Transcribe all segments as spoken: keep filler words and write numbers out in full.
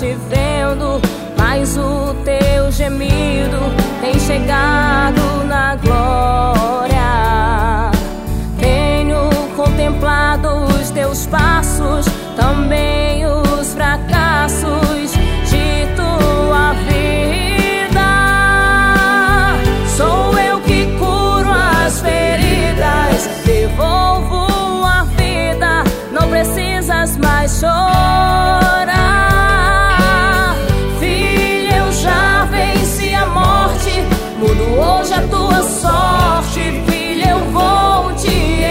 te vendo, mas o teu gemido tem chegado na glória. Tenho contemplado os teus passos, também os fracassos de tua vida. Sou eu que curo as feridas, devolvo a vida, não precisas mais chorar. Filha, eu já venci a morte, mudo hoje a tua sorte. Filha, eu vou te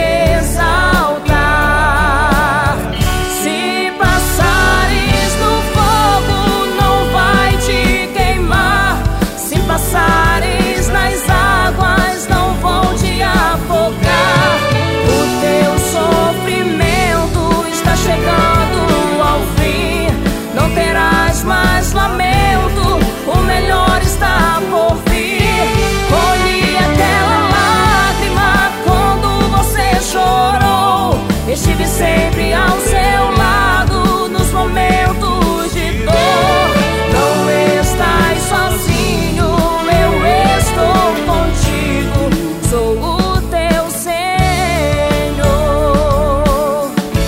exaltar. Se passares no fogo, não vai te queimar. Se passares nas águas, não vão te afogar. O teu sofrimento está chegando ao fim, não terás mais lamento, o melhor está por vir. Colhi aquela lágrima quando você chorou, estive sempre ao seu lado nos momentos de dor. Não estás sozinho, eu estou contigo, sou o teu Senhor.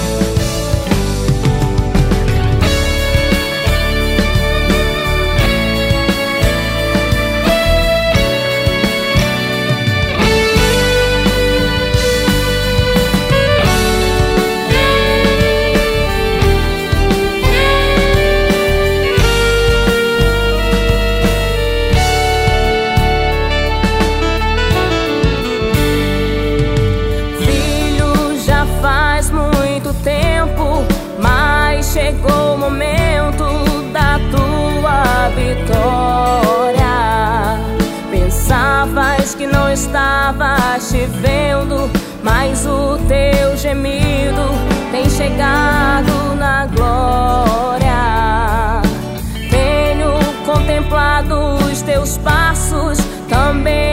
Chegou o momento da tua vitória. Pensavas que não estavas te vendo, mas o teu gemido tem chegado na glória. Tenho contemplado os teus passos, também